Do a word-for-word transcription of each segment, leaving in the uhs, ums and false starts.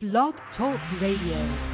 Blog Talk Radio.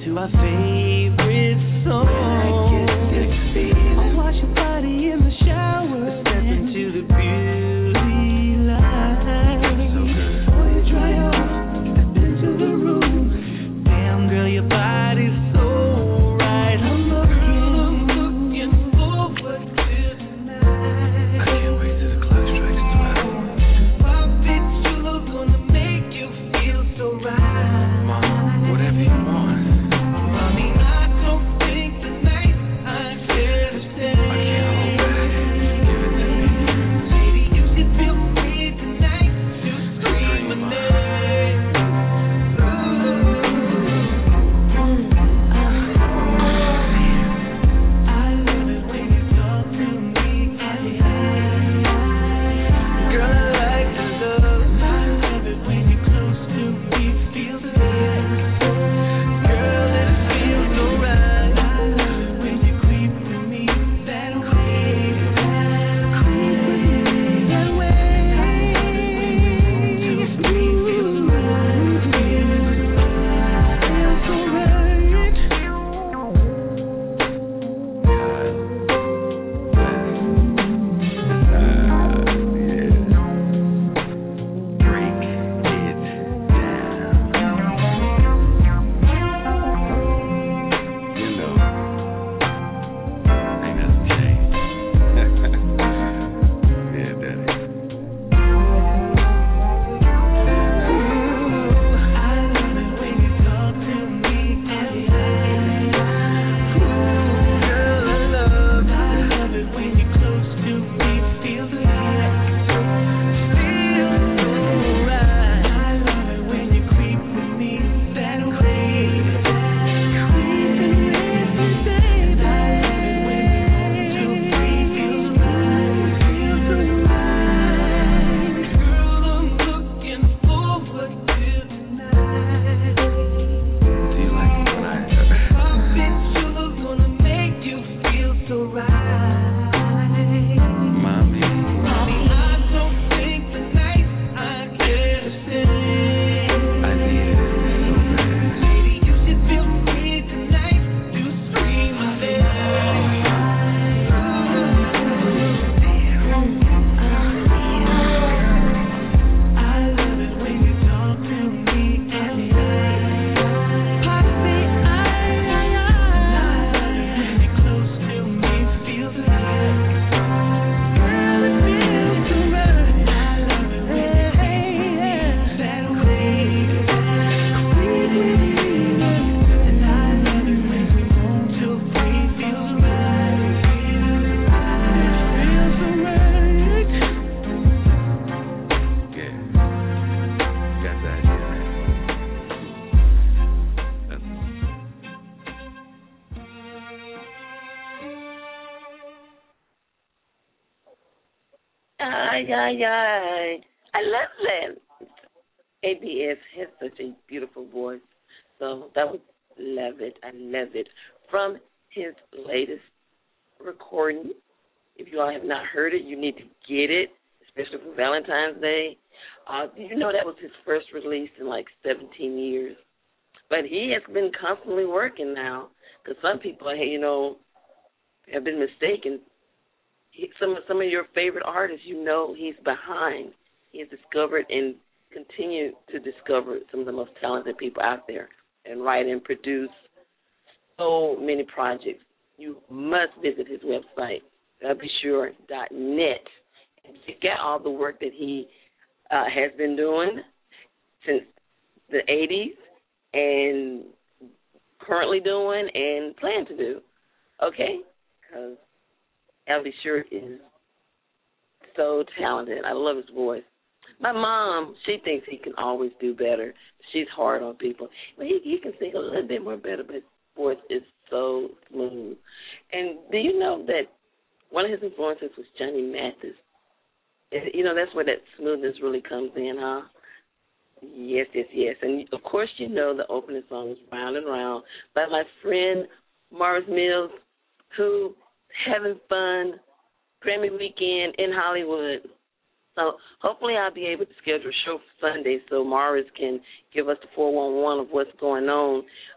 to our favorite song. I'll wash your body in the shower. Step into the beauty light. Before you dry off, step into the room. Damn, girl, your body's so right. I'm looking, looking forward to tonight. I can't wait till the clock strikes twelve. Pop it, you're gonna make you feel so right. Mom, whatever you want. Mommy, I don't think tonight I care to stay. I can't hold back. Give it to me. Baby, you should feel free tonight to scream my name. Ooh. I love it when you talk to me. Girl, I like the love. I love it when you're close to me. Feel the air. Girl, it feels so right. I love it when you creep with me that way. Creep with me that way. Till free feels right. Feels so right. Ay, ay, ay. I love that. A B S has such a beautiful voice. So that was Love It. I love it. From his latest recording. If you all have not heard it, you need to get it, especially for Valentine's Day. Uh, did you know that was his first release in like seventeen years? But he has been constantly working now, because some people, hey, you know, have been mistaken. He, some, some of your favorite artists, you know he's behind. He has discovered and continue to discover some of the most talented people out there and write and produce so many projects. You must visit his website, be sure dot net, and check out all the work that he uh, has been doing since the eighties and currently doing and plan to do, okay? Because Al B. Sure is so talented. I love his voice. My mom, she thinks he can always do better. She's hard on people. But he, he can sing a little bit more better, but his voice is so smooth. And do you know that one of his influences was Johnny Mathis? You know, that's where that smoothness really comes in, huh? Yes, yes, yes. And, of course, you know the opening song is Round and Round by my friend Morris Mills, who having fun Grammy weekend in Hollywood. So hopefully I'll be able to schedule a show for Sunday so Morris can give us the four one one of what's going on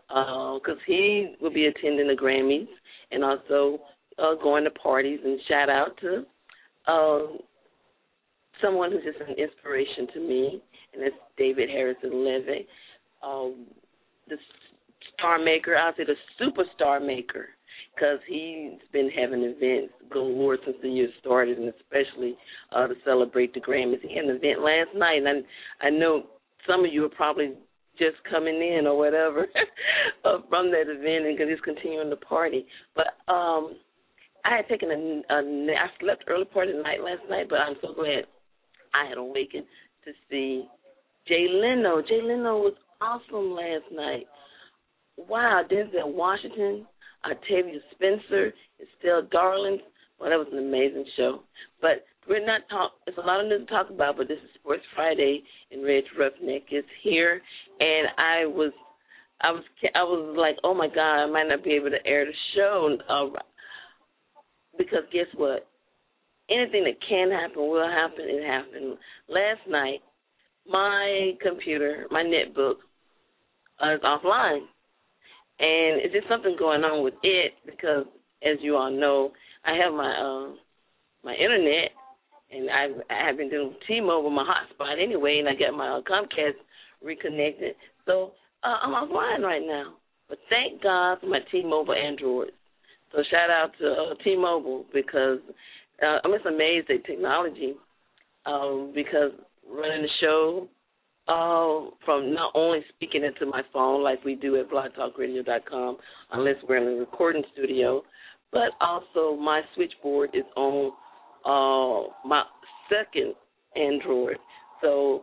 because uh, he will be attending the Grammys and also uh, going to parties. And shout out to uh, someone who's just an inspiration to me, and that's David Harrison Levy, um, the star maker. I'll say the superstar maker, because he's been having events galore since the year started, and especially uh, to celebrate the Grammys. He had an event last night, and I, I know some of you are probably just coming in or whatever uh, from that event, and he's continuing the party. But um, I had taken a, a, I slept early part of the night last night, but I'm so glad I had awakened to see Jay Leno. Jay Leno was awesome last night. Wow, Denzel Washington, Octavia Spencer, Estelle Darling. Well, that was an amazing show. But we're not talk. There's a lot of news to talk about, but this is Sports Friday, and Reg Roughneck is here, and I was, I was, I was like, oh my God, I might not be able to air the show, uh, because guess what? Anything that can happen will happen. It happened last night. My computer, my netbook, uh, is offline. And it's just something going on with it because, as you all know, I have my uh, my internet, and I've, I have been doing T-Mobile, my hotspot anyway, and I got my uh, Comcast reconnected. So uh, I'm offline right now. But thank God for my T-Mobile Androids. So shout out to uh, T-Mobile because uh, I'm just amazed at technology um, because running the show, Uh, from not only speaking into my phone like we do at blog talk radio dot com, unless we're in a recording studio, but also my switchboard is on uh, my second Android. So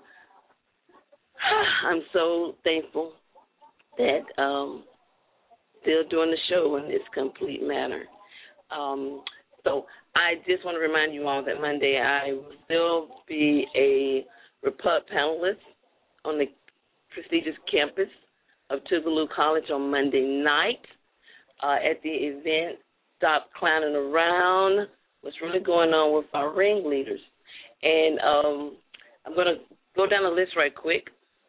I'm so thankful that um, still doing the show in this complete manner. Um, so I just want to remind you all that Monday I will still be a Repub panelist on the prestigious campus of Tougaloo College on Monday night uh, at the event, Stop Clowning Around, what's really going on with our ringleaders. And um, I'm going to go down the list right quick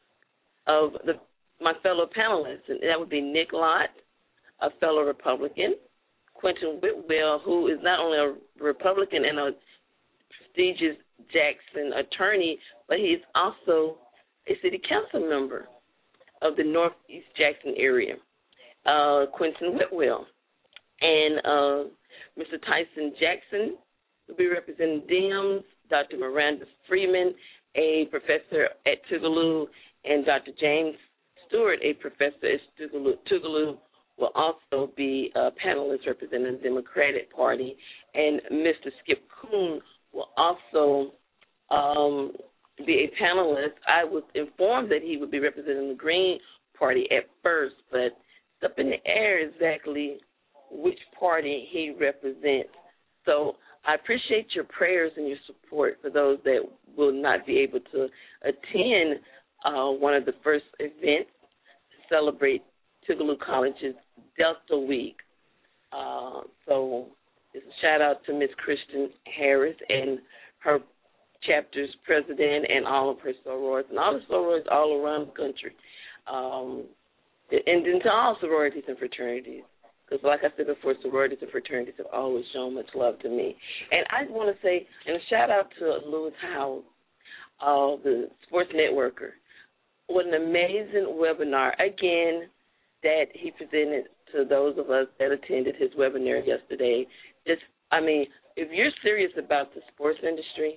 of the, my fellow panelists, and that would be Nick Lott, a fellow Republican, Quentin Whitwell, who is not only a Republican and a prestigious Jackson attorney, but he's also a city council member of the Northeast Jackson area, uh, Quentin Whitwell. And uh, Mister Tyson Jackson will be representing Dems, Doctor Miranda Freeman, a professor at Tougaloo, and Doctor James Stewart, a professor at Tougaloo, Tougaloo will also be a panelist representing the Democratic Party. And Mister Skip Kuhn will also um, be a panelist. I was informed that he would be representing the Green Party at first, but it's up in the air exactly which party he represents. So I appreciate your prayers and your support for those that will not be able to attend uh, one of the first events to celebrate Tougaloo College's Delta Week. Uh, so it's a shout-out to Miss Kristen Harris and her chapter's president and all of her sororities, and all the sororities all around the country, um, and then to all sororities and fraternities, because like I said before, sororities and fraternities have always shown much love to me. And I want to say, and a shout-out to Lewis Howell, uh, the sports networker. What an amazing webinar, again, that he presented to those of us that attended his webinar yesterday. Just, I mean, if you're serious about the sports industry,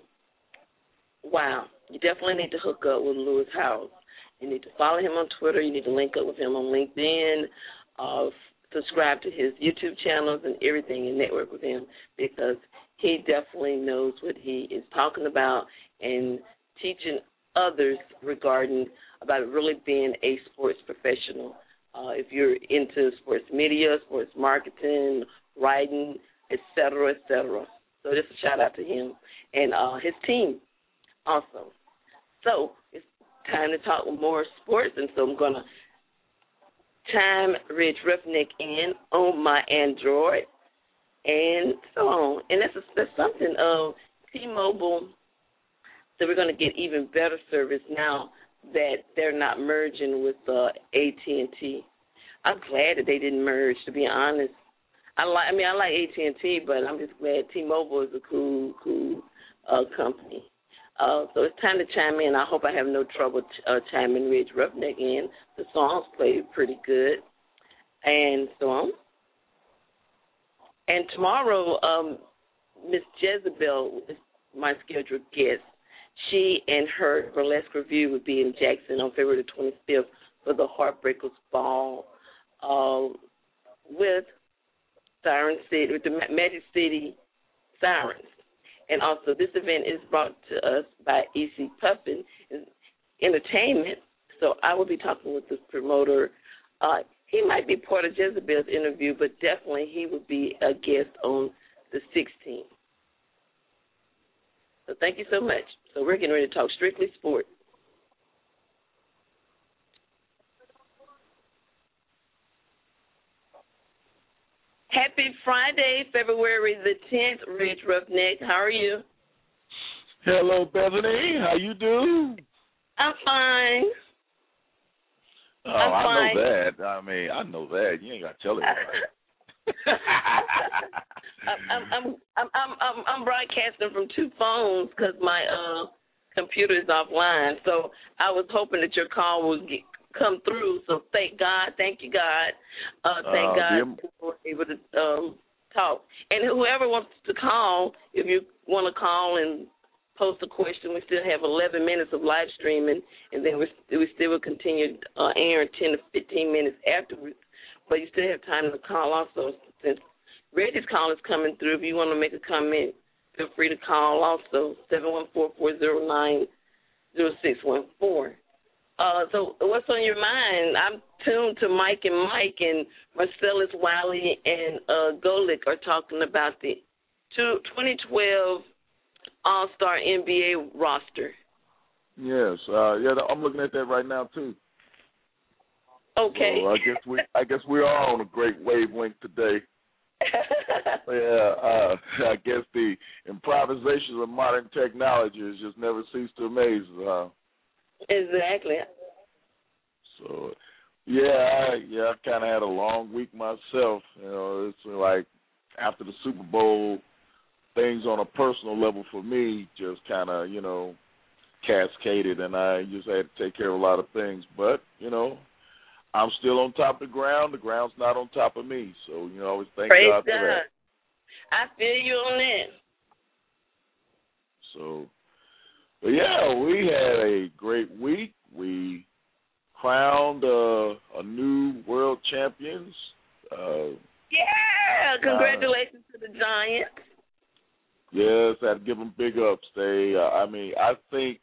wow, you definitely need to hook up with Lewis Howell. You need to follow him on Twitter. You need to link up with him on LinkedIn, uh, subscribe to his YouTube channels and everything, and network with him, because he definitely knows what he is talking about and teaching others regarding about really being a sports professional. Uh, if you're into sports media, sports marketing, writing, et cetera, et cetera. So just a shout-out to him and uh, his team. Awesome. So it's time to talk more sports, and so I'm going to chime Reg Roughneck in on my Android and so on. And that's, a, that's something of T-Mobile, that we're going to get even better service now that they're not merging with uh, A T and T. I'm glad that they didn't merge, to be honest. I like. I mean, I like A T and T, but I'm just glad T-Mobile is a cool, cool uh, company. Uh, so it's time to chime in. I hope I have no trouble ch- uh, chiming Ridge Roughneck in. The songs played pretty good, and so on. And tomorrow, um, Miss Jezebel is my scheduled guest. She and her burlesque review will be in Jackson on February the twenty-fifth for the Heartbreakers Ball uh, with Siren City, with the Magic City Sirens. And also, this event is brought to us by E C Puffin Entertainment. So I will be talking with the promoter. Uh, he might be part of Jezebel's interview, but definitely he will be a guest on the sixteenth. So thank you so much. So we're getting ready to talk strictly sports. Happy Friday, February the tenth, Ridge Roughneck. How are you? Hello, Bethany. How you do? I'm fine. Oh, I'm I fine. know that. I mean, I know that. You ain't got to tell anybody. I'm, I'm, I'm, I'm, I'm, I'm broadcasting from two phones because my uh, computer is offline. So I was hoping that your call would get, come through. So thank God, thank you, God. Uh, thank uh, God dear, that we're able to um, talk. And whoever wants to call, if you want to call and post a question, we still have eleven minutes of live streaming, and then we, we still will continue uh, airing ten to fifteen minutes afterwards. But you still have time to call also. Since Reggie's call is coming through, if you want to make a comment, feel free to call also, seven one four, four zero nine, zero six one four. Uh, so what's on your mind? I'm tuned to Mike and Mike, and Marcellus Wiley and uh, Golick are talking about the two, twenty twelve All-Star N B A roster. Yes, uh, yeah, I'm looking at that right now too. Okay. So I guess we, I guess we are on a great wavelength today. yeah, uh, I guess the improvisations of modern technology has just never ceased to amaze us. Huh? Exactly. So, yeah, I, yeah, I kind of had a long week myself. You know, it's like after the Super Bowl, things on a personal level for me just kind of, you know, cascaded, and I just had to take care of a lot of things. But, you know, I'm still on top of the ground. The ground's not on top of me. So, you know, I always thank Praise God for God. that. I feel you on that. So, but yeah, we had a great week. We crowned uh, a new world champions. Uh, yeah, congratulations uh, to the Giants. Yes, I had to give them big ups. They, uh, I mean, I think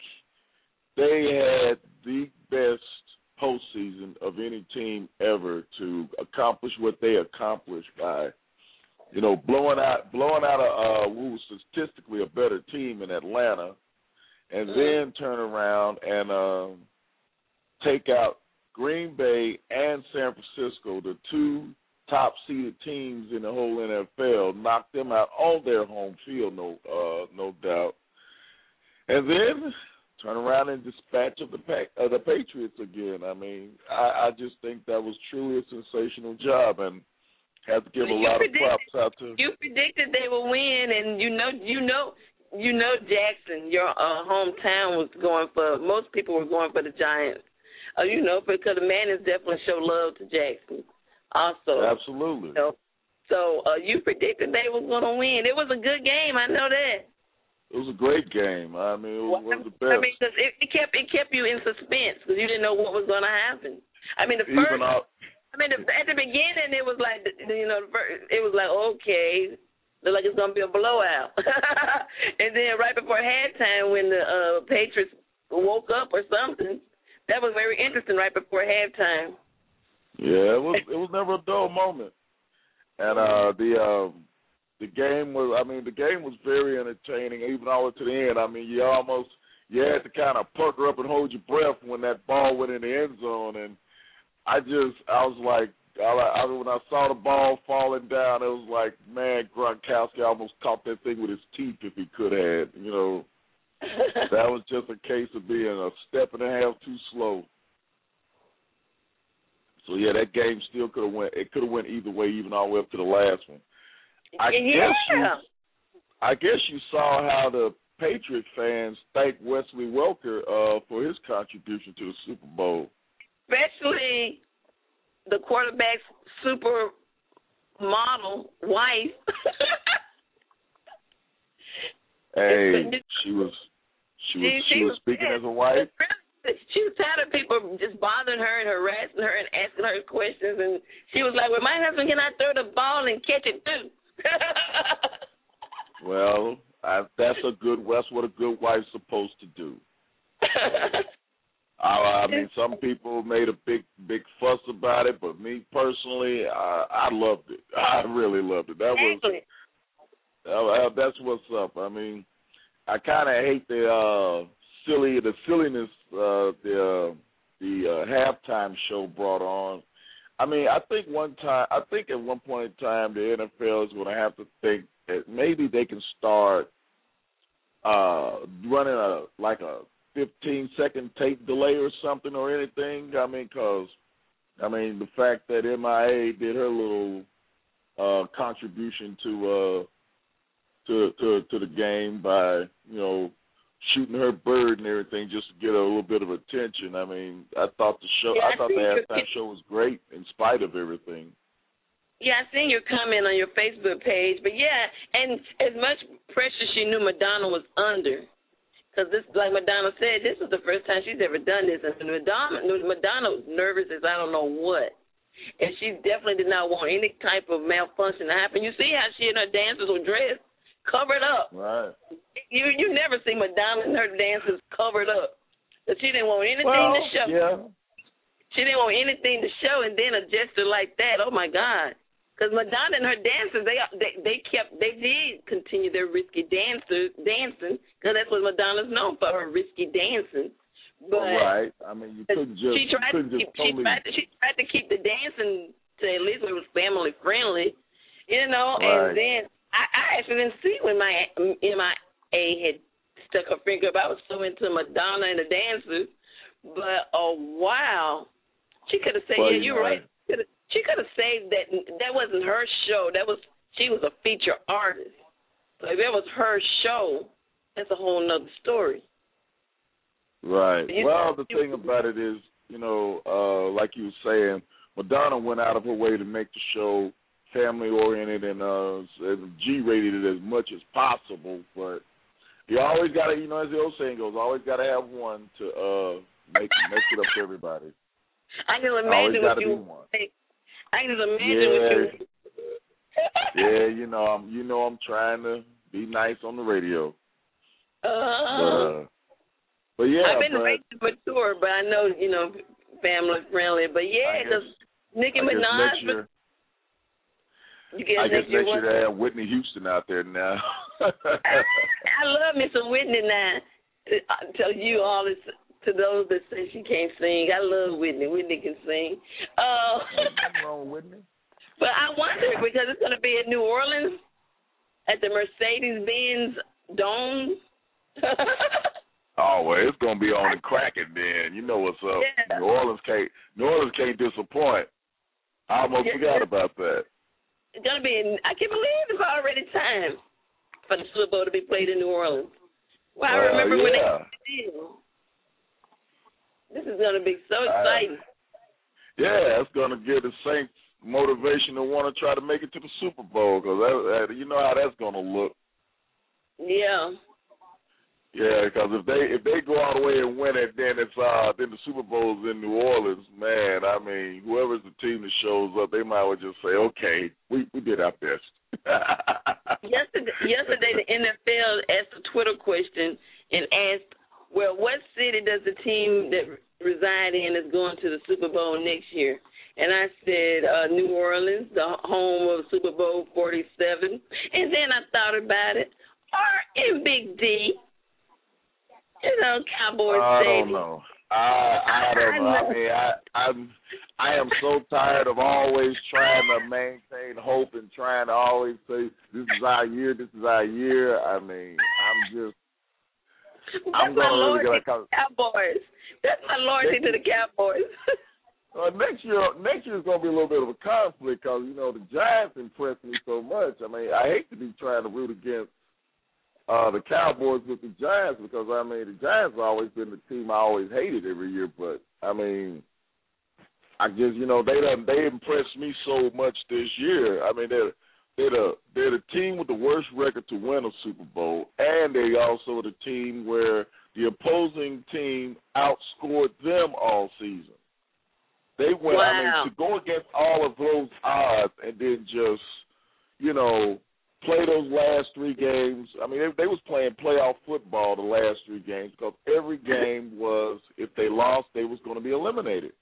they had the best postseason of any team ever to accomplish what they accomplished by, you know, blowing out, blowing out a uh, who was statistically a better team in Atlanta, and mm-hmm. then turn around and um, take out Green Bay and San Francisco, the two top-seeded teams in the whole N F L, knocked them out on their home field, no, uh, no doubt, and then turn around and dispatch of the uh, the Patriots again. I mean, I, I just think that was truly a sensational job, and have to give well, a lot predicted, of props out to. You predicted they would win, and you know, you know, you know, Jackson, your uh, hometown was going for. Most people were going for the Giants. Uh, you know, because the man is definitely show love to Jackson. Also, absolutely. You know, so uh, you predicted they were going to win. It was a good game. I know that. It was a great game. I mean, it was, well, was the best. I mean, cause it, it kept it kept you in suspense because you didn't know what was going to happen. I mean, the Even first. out, I mean, the, at the beginning, it was like you know, the first, it was like okay, look like it's going to be a blowout, and then right before halftime, when the uh, Patriots woke up or something, that was very interesting. Right before halftime. Yeah, it was it was never a dull moment, and uh, the. Um, The game was, I mean, the game was very entertaining, even all the way to the end. I mean, you almost, you had to kind of pucker up and hold your breath when that ball went in the end zone. And I just, I was like, I, I, when I saw the ball falling down, it was like, man, Gronkowski almost caught that thing with his teeth if he could have. You know, that was just a case of being a step and a half too slow. So So yeah, that game still could have went. It could have went either way, even all the way up to the last one. I yeah. guess you, I guess you saw how the Patriot fans thank Wesley Welker uh, for his contribution to the Super Bowl. Especially the quarterback's super model wife. Hey, she was she was she, she, she was speaking as a wife. She was tired of people just bothering her and harassing her and asking her questions, and she was like, "Well, my husband cannot throw the ball and catch it too." Well, I, that's a good. That's what a good wife's supposed to do. I, I mean, some people made a big, big fuss about it, but me personally, I, I loved it. I really loved it. That was uh, that's what's up. I mean, I kind of hate the uh, silly, the silliness uh, the uh, the uh, halftime show brought on. I mean, I think one time, I think at one point in time, the N F L is going to have to think that maybe they can start uh, running a like a fifteen second tape delay or something or anything. I mean, because, I mean, the fact that M I A did her little uh, contribution to, uh, to to to the game by, you know, shooting her bird and everything just to get a little bit of attention. I mean, I thought the show, yeah, I thought the halftime show was great in spite of everything. Yeah, I seen your comment on your Facebook page, but yeah, and as much pressure she knew Madonna was under. Because this, like Madonna said, this was the first time she's ever done this. And Madonna, Madonna was nervous as I don't know what. And she definitely did not want any type of malfunction to happen. You see how she and her dancers were dressed, covered up. Right. You you never see Madonna and her dancers covered up. But she didn't want anything well, to show. Yeah. She didn't want anything to show, and then a gesture like that, oh, my God. Because Madonna and her dancers, they they they kept they did continue their risky dancer dancing because that's what Madonna's known for, her risky dancing. But right, I mean you couldn't just she tried couldn't to just keep, totally. She tried to, she tried to keep the dancing to at least it was family friendly, you know. Right. And then I, I actually didn't see when my M I A had stuck her finger up. I was so into Madonna and the dancers, but oh wow, she could have said, well, yeah, you you're know, right. She could have saved that. That wasn't her show. That was she was a feature artist. So if it was her show, that's a whole nother story. Right. You, well, the you, thing about it is, you know, uh, like you were saying, Madonna went out of her way to make the show family oriented and uh, and G-rated it as much as possible. But you always got to, you know, as the old saying goes, always got to have one to uh, make make it up to everybody. I can imagine what you. I can just imagine yeah. what you. yeah, you know, I'm you know I'm trying to be nice on the radio. Uh, but, uh, but yeah, I've been but, raised mature, but I know you know family friendly. But yeah, because Nicki I Minaj. Year, you guess I guess next year next year they have Whitney Houston out there now. I, I love me some Whitney now. To uh, tell you all this. To those that say she can't sing, I love Whitney. Whitney can sing. Uh, Nothing wrong with Whitney. But I wonder, because it's going to be in New Orleans at the Mercedes-Benz Dome. Oh, well, it's going to be on the cracking then. You know what's up. Yeah. New Orleans can't New Orleans can't disappoint. I almost Yeah. forgot about that. It's going to be in, I can't believe it's already time for the Super Bowl to be played in New Orleans. Well, I Uh, remember yeah. when they did the deal. This is going to be so exciting. Uh, yeah, it's going to give the Saints motivation to want to try to make it to the Super Bowl because that, that, you know how that's going to look. Yeah. Yeah, because if they if they go all the way and win it, then it's uh then the Super Bowl's in New Orleans. Man, I mean, whoever's the team that shows up, they might well just say, okay, we we did our best. yesterday, yesterday, the N F L asked a Twitter question and asked, well, what city does the team that reside in is going to the Super Bowl next year? And I said uh, New Orleans, the home of Super Bowl forty-seven. And then I thought about it. Or in Big D, you know, Cowboys I Stadium. don't know. I I don't know. I mean, I I'm I am so tired of always trying to maintain hope and trying to always say this is our year, this is our year. I mean, I'm just. That's I'm my gonna loyalty really to the Cowboys. That's my loyalty to the Cowboys. Uh, next year, next year is going to be a little bit of a conflict because, you know, the Giants impressed me so much. I mean, I hate to be trying to root against uh, the Cowboys with the Giants because, I mean, the Giants have always been the team I always hated every year. But, I mean, I guess, you know, they done, they impressed me so much this year. I mean, they're, they're, the, they're the team with the worst record to win a Super Bowl, and they also the team where the opposing team outscored them all season. They went, wow. I mean, to go against all of those odds and then just, you know, play those last three games. I mean, they, they was playing playoff football the last three games because every game was, if they lost, they was going to be eliminated.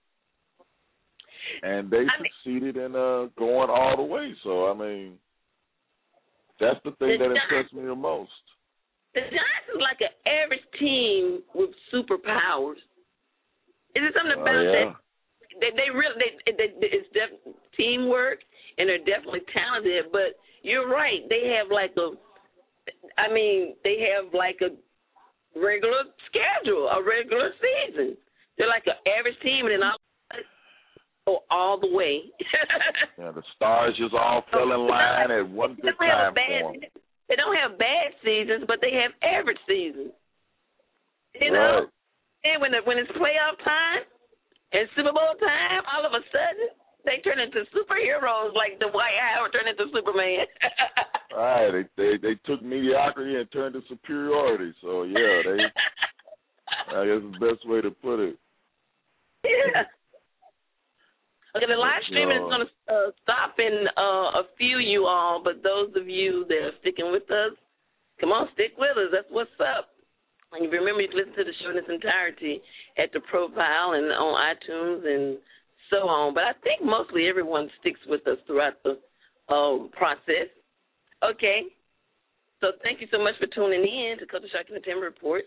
And they I succeeded mean, in uh, going all the way. So, I mean, that's the thing the that impressed me the most. The Giants is like an average team with superpowers. Is it something about uh, yeah. that? They, they really, they, they, it's def- teamwork, and they're definitely talented. But you're right; they have like a, I mean, they have like a regular schedule, a regular season. They're like an average team, and then all, oh, all the way. Yeah, the stars just all fell in line at one good time for them. They don't have bad seasons, but they have average seasons. You right. know, and when the, when it's playoff time. And Super Bowl time, all of a sudden, they turn into superheroes like the Dwight Howard turned into Superman. Right. They, they they took mediocrity and turned to superiority. So, yeah, they. I guess it's the best way to put it. Yeah. Okay, the live streaming uh, is going to uh, stop in uh, a few, you all, but those of you that are sticking with us, come on, stick with us. That's what's up. And you remember, you can listen to the show in its entirety at the profile and on iTunes and so on. But I think mostly everyone sticks with us throughout the uh, process. Okay. So thank you so much for tuning in to Culture Shock Entertainment Report.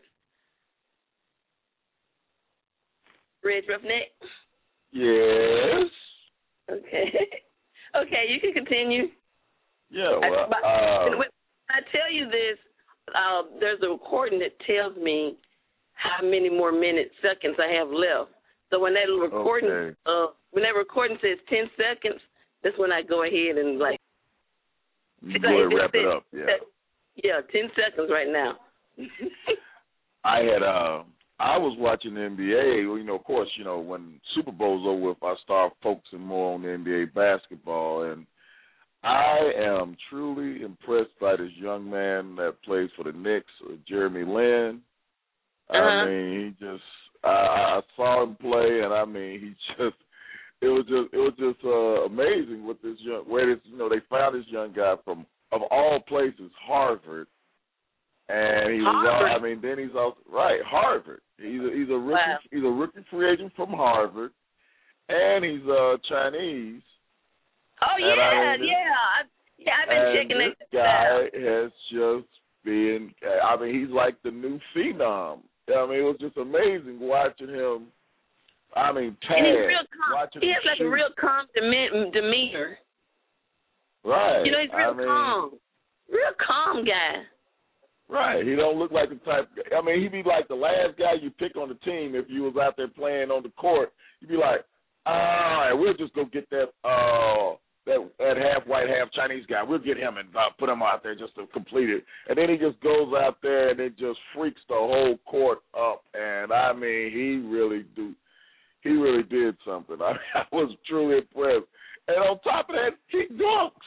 Reg Roughneck? Yes. Okay. Okay, you can continue. Yeah, well, I, uh, when I tell you this, Uh, there's a recording that tells me how many more minutes, seconds I have left. So when that recording, okay. uh, when that recording says ten seconds, that's when I go ahead and like. You go ahead and wrap it up. Yeah. Yeah, ten seconds right now. I had uh, I was watching the N B A. You know, of course, you know when Super Bowl's over with, I start focusing more on the N B A basketball and. I am truly impressed by this young man that plays for the Knicks, Jeremy Lin. Uh-huh. I mean, he just I, I saw him play, and I mean, he just it was just it was just uh, amazing with this young where this you know they found this young guy from of all places Harvard, and he was all, I mean then he's also right Harvard. He's a, he's a rookie wow. he's a rookie free agent from Harvard, and he's uh, Chinese. Oh, yeah, I mean, yeah. I, yeah, I've been checking this it guy out. has just been, I mean, he's like the new phenom. I mean, it was just amazing watching him. I mean, tag. And he's real calm. He has like shoot. a real calm demeanor. Right. You know, he's real I mean, calm. Real calm guy. Right. He don't look like the type, I mean, he'd be like the last guy you pick on the team if you was out there playing on the court. You'd be like, all right, we'll just go get that, uh, That, that half white, half Chinese guy, we'll get him and uh, put him out there just to complete it. And then he just goes out there and it just freaks the whole court up. And I mean, he really do, he really did something. I, mean, I was truly impressed. And on top of that, he dunks.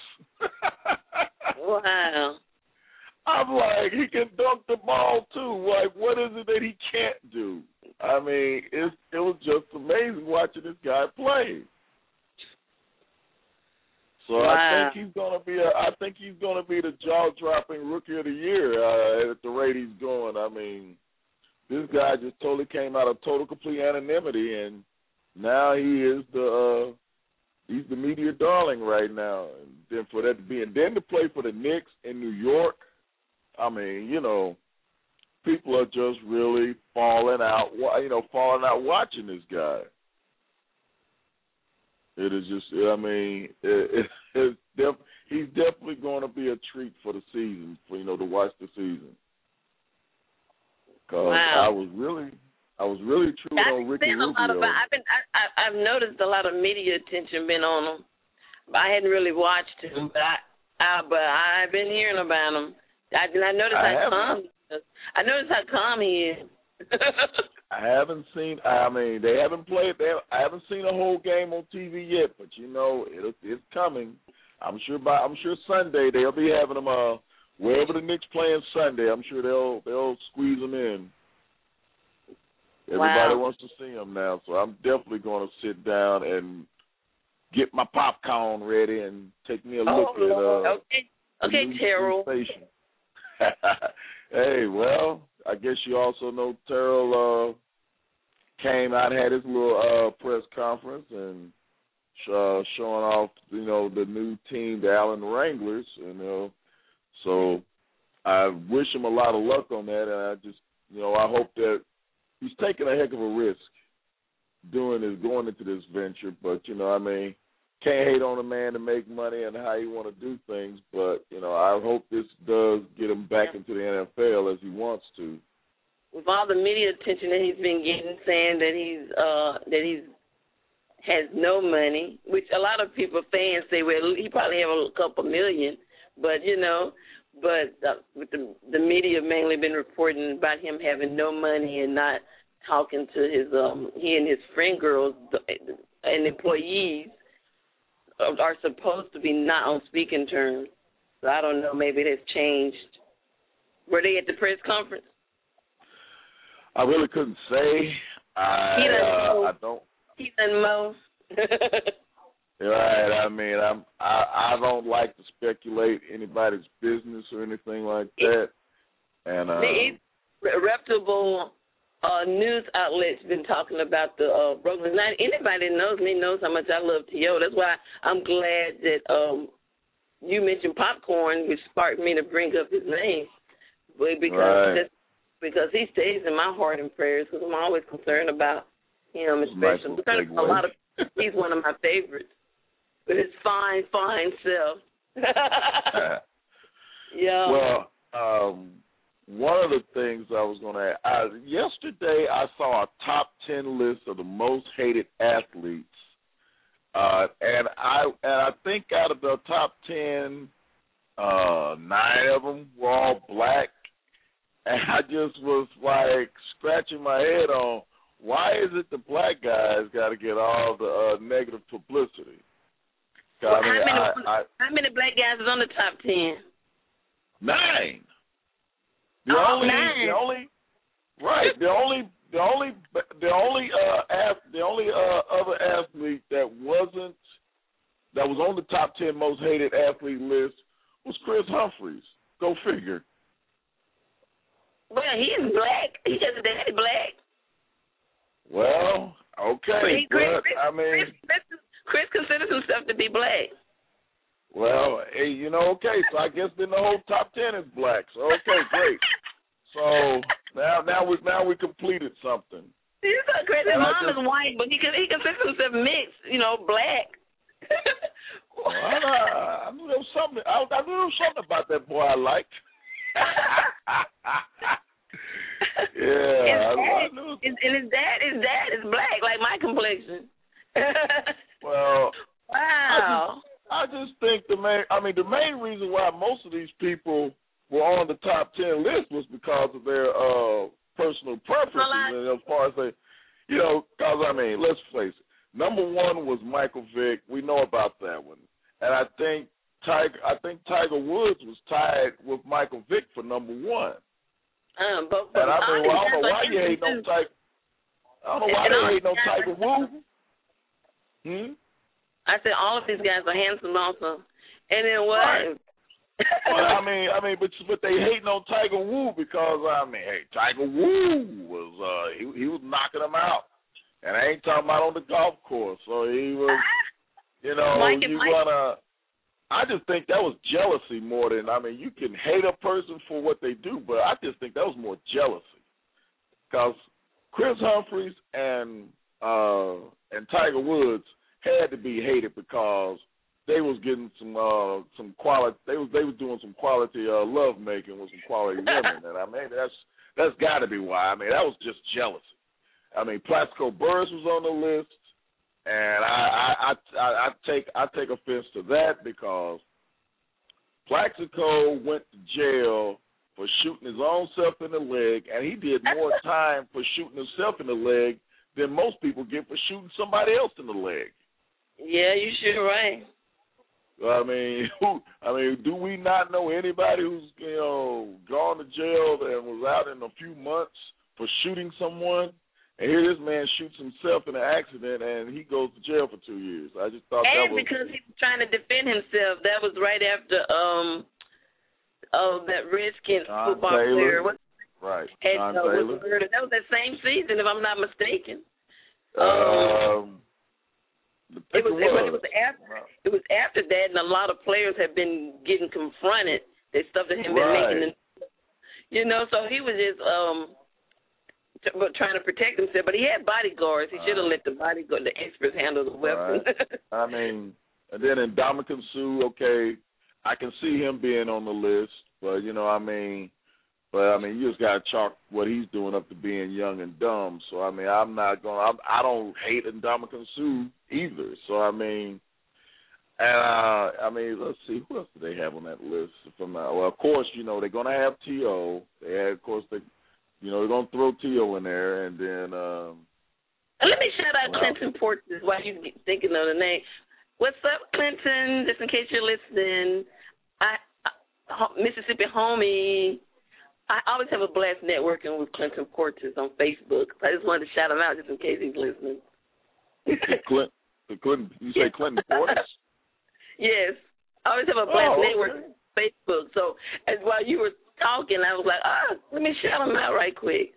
Wow. I'm like, he can dunk the ball too. Like, what is it that he can't do? I mean, it it was just amazing watching this guy play. So wow. I think he's gonna be a, I think he's gonna be the jaw-dropping rookie of the year uh, at the rate he's going. I mean, this guy just totally came out of total complete anonymity, and now he is the uh, he's the media darling right now. And then for that to be, and then to play for the Knicks in New York, I mean, you know, people are just really falling out, you know, falling out watching this guy. It is just, I mean, it, it, it's def, he's definitely going to be a treat for the season, for, you know, to watch the season. Because wow. I was really, I was really true I've on Ricky been a lot of, Rubio. I've been, I, I, I've noticed a lot of media attention been on him. But I hadn't really watched him, but I, I but I've been hearing about him. I, and I noticed I how haven't. calm he is. I noticed how calm he is. I haven't seen. I mean, they haven't played. They have, I haven't seen a whole game on T V yet, but you know, it, it's coming. I'm sure by. I'm sure Sunday they'll be having them. Uh, wherever the Knicks playing Sunday, I'm sure they'll they'll squeeze them in. Everybody Wow. wants to see them now, so I'm definitely going to sit down and get my popcorn ready and take me a look oh, at Lord. uh, okay, the okay, new Terrell. station. Hey, well, I guess you also know Terrell uh, came out and had his little uh, press conference and uh, showing off, you know, the new team, the Allen Wranglers, you know. So I wish him a lot of luck on that, and I just, you know, I hope that he's taking a heck of a risk doing this, going into this venture. But, you know, I mean, can't hate on a man to make money and how he want to do things, but, you know, I hope this does get him back into the N F L as he wants to. With all the media attention that he's been getting, saying that he's uh, that he's has no money, which a lot of people, fans say, well, he probably have a couple million, but you know, but uh, with the the media mainly been reporting about him having no money and not talking to his um he and his friend girls and employees are supposed to be not on speaking terms. So I don't know, maybe it has changed. Were they at the press conference? I really couldn't say. I, He doesn't uh, know. I don't. He doesn't know. Right. I mean, I'm. I, I don't like to speculate anybody's business or anything like that. And uh, the reputable uh, news outlets been talking about the uh, Brooklyn. Not anybody that knows me knows how much I love T O. That's why I'm glad that um, you mentioned Popcorn, which sparked me to bring up his name. But because right. that's, because he stays in my heart and prayers, because I'm always concerned about him, especially nice because a lot of he's one of my favorites with his fine, fine self. Yeah. Well, um, one of the things I was going to add, yesterday I saw a top ten list of the most hated athletes, uh, and I and I think out of the top ten, uh, nine of them were all black, and I just was like scratching my head on why is it the black guys got to get all the uh, negative publicity? Well, I mean, how, many, I, I, how many black guys is on the top ten? Nine. The oh, only, nine. the only, right? The only, the only, the only, uh, ath- the only uh, other athlete that wasn't, that was on the top ten most hated athlete list was Chris Humphries. Go figure. Well, he's black. He just daddy black. Well, okay, He, Chris, but Chris, I mean, Chris, Chris considers himself to be black. well, hey, you know, okay, so I guess then the whole top ten is black. So okay, great. So now, now we now we completed something. He's so crazy. His And I mom just- is white, but he he considers himself mixed. You know, black. Well, I, I knew there was something. I, I knew there was something about that boy I liked. Yeah, his I, dad, I knew. his, and his dad, his dad is black, like my complexion. Well, Wow. I just, I just think the main. I mean, the main reason why most of these people were on the top ten list was because of their uh, personal preferences, and as far as they, you know, because I mean, let's face it. Number one was Michael Vick. We know about that one, and I think Tiger. I think Tiger Woods was tied with Michael Vick for number one. Um, but, but And I mean, well, I don't know why you hate hate no Tiger. I don't know why they hate no Tiger Woods. Hmm. I said all of these guys are handsome also, and then what? Right. Well, I mean, I mean, but but they hating on Tiger Woods because I mean, hey, Tiger Woods was uh, he he was knocking them out, and I ain't talking about on the golf course. So he was, you know, Mike and you Mike. wanna. I just think that was jealousy more than, I mean, you can hate a person for what they do, but I just think that was more jealousy. Because Chris Humphries and uh, and Tiger Woods had to be hated because they was getting some uh, some quality. They was they was doing some quality uh, love making with some quality women, and I mean that's that's got to be why. I mean that was just jealousy. I mean, Plaxico Burress was on the list, and I I, I I take I take offense to that because Plaxico went to jail for shooting his own self in the leg, and he did more time for shooting himself in the leg than most people get for shooting somebody else in the leg. Yeah, you sure right. I mean, who? I mean, do we not know anybody who's you know gone to jail and was out in a few months for shooting someone? And here this man shoots himself in an accident, and he goes to jail for two years. I just thought and that was... And because he was trying to defend himself. That was right after um, oh, that Redskins John football Taylor. player. What, right, had, John uh, Taylor. Was, that was that same season, if I'm not mistaken. Um, um it was, it it was. It was after. It was after that, and a lot of players had been getting confronted. They stuff that him been right. making, you know. So he was just um. But trying to protect himself, but he had bodyguards. He should have let the bodyguard, the experts, handle the weapon. Right. I mean, and then in Ndamukong Suh, okay, I can see him being on the list, but you know, I mean, but I mean, you just got to chalk what he's doing up to being young and dumb. So I mean, I'm not going. I'm, I don't hate Ndamukong Suh either. So I mean, and uh, I mean, let's see, who else do they have on that list? From uh, well, of course, you know, they're going to have T O. They had, of course, they. You know, they're going to throw T O in there, and then... Um, Let me shout out well, Clinton Portis while you're thinking of the name. What's up, Clinton? Just in case you're listening, I, I Mississippi homie, I always have a blast networking with Clinton Portis on Facebook. I just wanted to shout him out just in case he's listening. Clinton, Clinton, you say Clinton Portis? Yes. I always have a blast oh, networking okay. on Facebook. So as while you were talking, I was like, ah, let me shout him out right quick.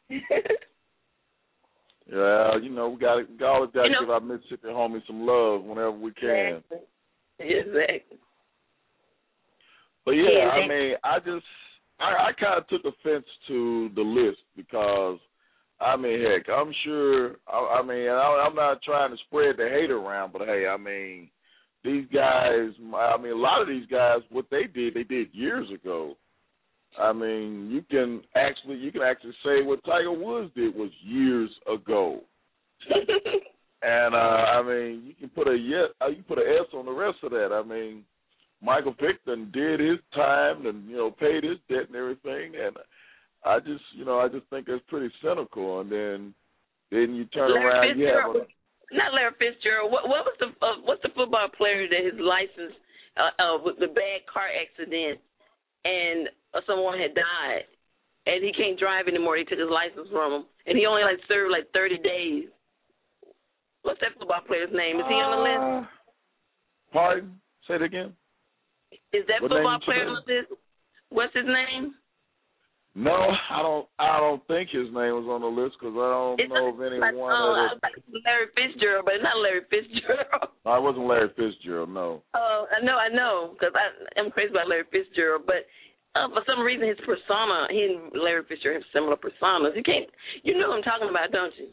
Yeah, you know, we got to always got to you know, give our Mississippi homies some love whenever we can. Exactly. exactly. But yeah, yeah I mean, I just, I, I kind of took offense to the list because, I mean, heck, I'm sure, I, I mean, I, I'm not trying to spread the hate around, but hey, I mean, these guys, I mean, a lot of these guys, what they did, they did years ago. I mean, you can actually you can actually say what Tiger Woods did was years ago, and uh, I mean you can put a yes, you can put an S on the rest of that. I mean, Michael Vick done did his time and you know paid his debt and everything, and I just you know I just think that's pretty cynical. And then then you turn Larry around, you have a, not Larry Fitzgerald. What, what was the uh, what's the football player that his license uh, uh, with the bad car accident and someone had died, and he can't drive anymore. They took his license from him, and he only like served like thirty days. What's that football player's name? Is he on the list? Uh, pardon? Say it again. Is that What football name player you on the list? What's his name? No, I don't. I don't think his name was on the list because I don't It's know of like, anyone. oh, I that was like Larry Fitzgerald, but it's not Larry Fitzgerald. No, it wasn't Larry Fitzgerald. No. Oh, I know, I know, because I'm crazy about Larry Fitzgerald, but uh, for some reason his persona, he and Larry Fitzgerald have similar personas. You can't, you know what I'm talking about, don't you?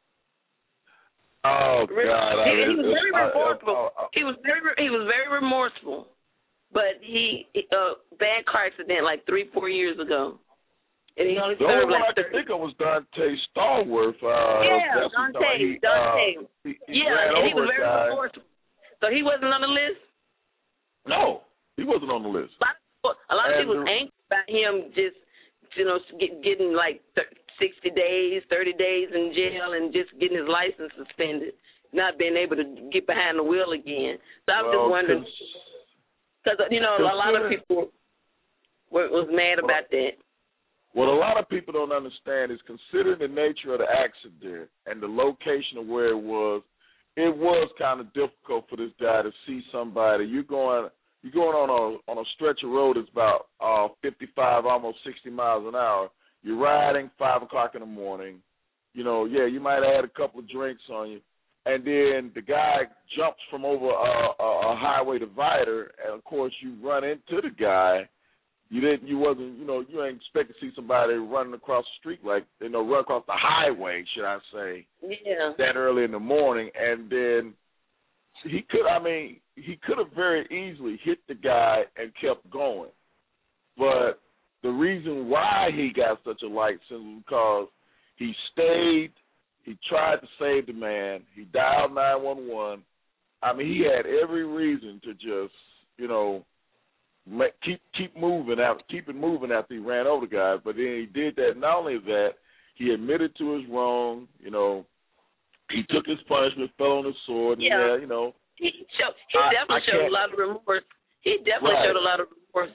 Oh God! He, he was very I, remorseful. I, I, he was very, he was very remorseful, but he uh, bad car accident like three, four years ago. And he only the only served one like I can think of was Dante Stallworth. Uh, yeah, that's Dante, he, Dante. Uh, he, he yeah, ran and he over was a very guy. remorseful. So he wasn't on the list. No, he wasn't on the list. A lot of people, a lot of And people was the, angry about him just, you know, get, getting like sixty days, thirty days in jail, and just getting his license suspended, not being able to get behind the wheel again. So I was well, just wondering, because you know, a lot of people were, was mad well, about that. What a lot of people don't understand is considering the nature of the accident and the location of where it was, it was kind of difficult for this guy to see somebody. You're going you're going on a on a stretch of road that's about uh, fifty-five, almost sixty miles an hour. You're riding five o'clock in the morning. You know, yeah, you might have had a couple of drinks on you, and then the guy jumps from over a, a, a highway divider, and of course you run into the guy. You didn't. You wasn't. You know. You ain't expect to see somebody running across the street like you know, run across the highway, should I say? Yeah. That early in the morning, and then he could. I mean, he could have very easily hit the guy and kept going. But the reason why he got such a light sentence was because he stayed He tried to save the man. He dialed nine one one. I mean, he had every reason to just, you know, make, keep keep moving out, keep it moving after he ran over the guy. But then he did that. Not only that, he admitted to his wrong. You know, he took his punishment, fell on his sword, and Yeah. yeah, you know. He showed, he I, definitely I showed a lot of remorse. He definitely right. showed a lot of remorse.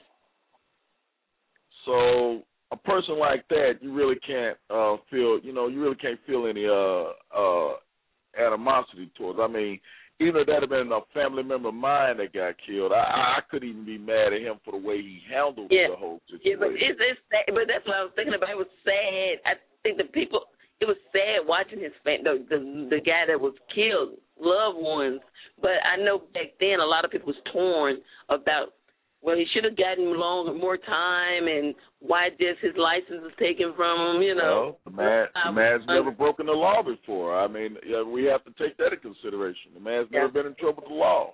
So a person like that, you really can't uh, feel, you know, you really can't feel any uh, uh, animosity towards. I mean, even if that had been a family member of mine that got killed, I, I couldn't even be mad at him for the way he handled yeah. the whole situation. Yeah, but it's, it's sad, but that's what I was thinking about. It was sad. I think the people, it was sad watching his fam- the, the the guy that was killed, loved ones. But I know back then a lot of people was torn about, well, he should have gotten longer, more time, and why just his license was taken from him, you know. Well, the man, the man's never broken the law before. I mean, yeah, we have to take that into consideration. The man's Yeah. never been in trouble with the law.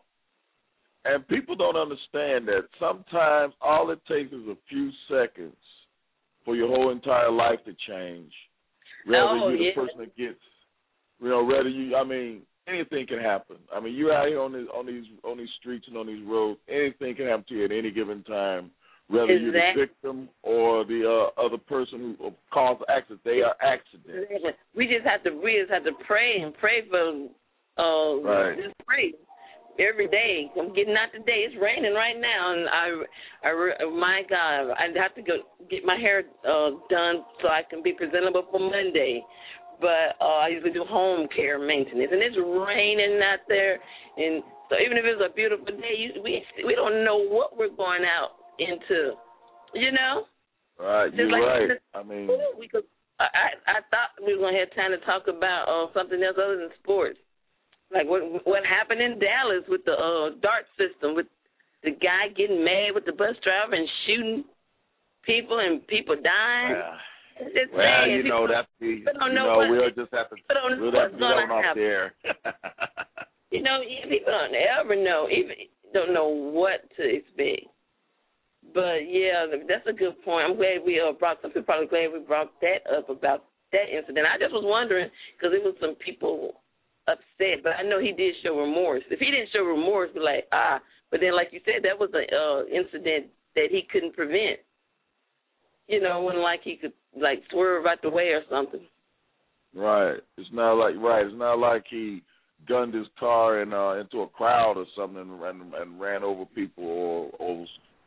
And people don't understand that sometimes all it takes is a few seconds for your whole entire life to change. Rather Oh, you're the yeah. person that gets, you know, rather you, I mean, anything can happen. I mean, you're out here on these on these on these streets and on these roads. Anything can happen to you at any given time. Whether Exactly. you're the victim or the uh, other person who caused the accident, they are accidents. We just have to we just have to pray and pray for uh Right. just pray every day. I'm getting out today. It's raining right now, and I I my God, I have to go get my hair uh, done so I can be presentable for Monday. But uh, I usually do home care maintenance, and it's raining out there, and so even if it's a beautiful day, you, we we don't know what we're going out into, you know. Right, Just you're like right. the, I mean, we could. I I thought we were gonna have time to talk about uh, something else other than sports, like what what happened in Dallas with the uh, dart system, with the guy getting mad with the bus driver and shooting people and people dying. uh, It's just well, sad. you know, People- that's the, you don't know, know what- we'll just have to, people don't know we'll have what's to get gonna on off happen. there. You know, people don't ever know, even don't know what to expect. But yeah, that's a good point. I'm glad we uh, brought. Some people probably glad we brought that up about that incident. I just was wondering because it was some people upset, but I know he did show remorse. If he didn't show remorse, be like ah. But then, like you said, that was an uh, incident that he couldn't prevent. You know, when like he could like swerve out the way or something. Right. It's not like right. It's not like he gunned his car in, uh, into a crowd or something and, and, and ran over people or, or